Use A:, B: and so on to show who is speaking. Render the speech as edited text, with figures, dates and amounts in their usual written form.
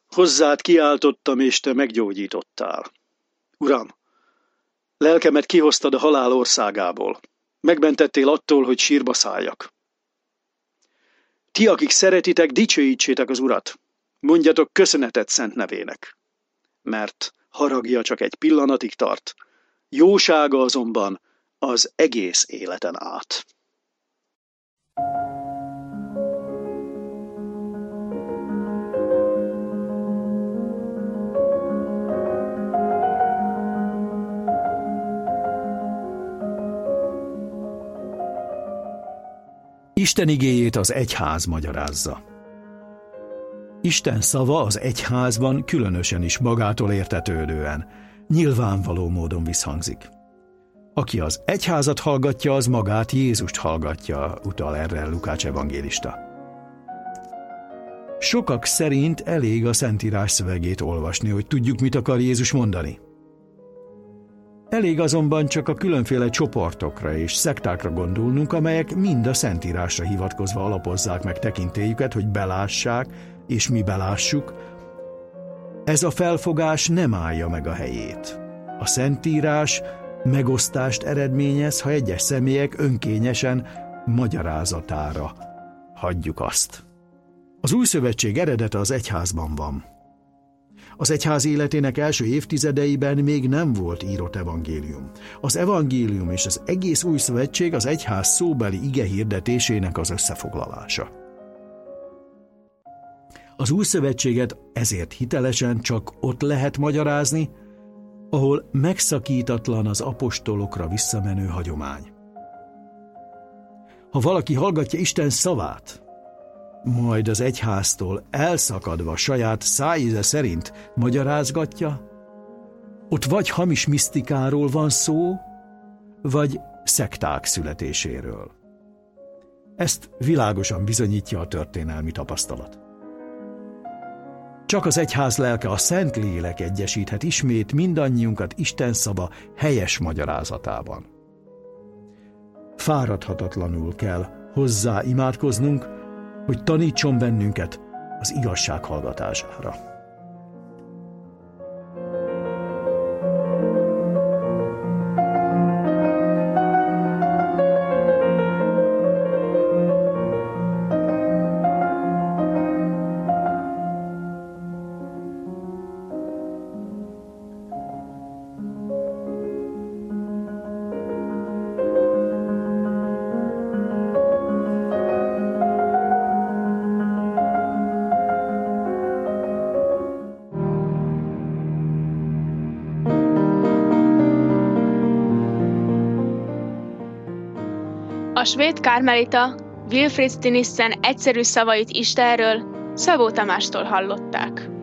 A: Hozzád kiáltottam, és te meggyógyítottál. Uram, lelkemet kihoztad a halál országából. Megmentettél attól, hogy sírba szálljak. Ti, akik szeretitek, dicsőítsétek az Urat. Mondjatok köszönetet szent nevének. Mert haragja csak egy pillanatig tart, jósága azonban az egész életen át.
B: Isten igéjét az egyház magyarázza. Isten szava az egyházban különösen is magától értetődően, nyilvánvaló módon visszhangzik. Aki az egyházat hallgatja, az magát, Jézust hallgatja, utal erre Lukács evangélista. Sokak szerint elég a Szentírás szövegét olvasni, hogy tudjuk, mit akar Jézus mondani. Elég azonban csak a különféle csoportokra és szektákra gondolnunk, amelyek mind a Szentírásra hivatkozva alapozzák meg tekintélyüket, hogy belássák, és mi belássuk. Ez a felfogás nem állja meg a helyét. A Szentírás megosztást eredményez, ha egyes személyek önkényesen magyarázatára hagyjuk azt. Az Új Szövetség eredete az egyházban van. Az egyház életének első évtizedeiben még nem volt írott evangélium. Az evangélium és az egész Új Szövetség az egyház szóbeli ige hirdetésének az összefoglalása. Az Új Szövetséget ezért hitelesen csak ott lehet magyarázni, ahol megszakítatlan az apostolokra visszamenő hagyomány. Ha valaki hallgatja Isten szavát, majd az egyháztól elszakadva saját szájíze szerint magyarázgatja, ott vagy hamis misztikáról van szó, vagy szekták születéséről. Ezt világosan bizonyítja a történelmi tapasztalat. Csak az egyház lelke, a Szentlélek egyesíthet ismét mindannyiunkat Isten szava helyes magyarázatában. Fáradhatatlanul kell hozzá imádkoznunk, hogy tanítson bennünket az igazság hallgatására.
C: A svéd karmelita Wilfrid Stinissen egyszerű szavait Istenről Szabó Tamástól hallották.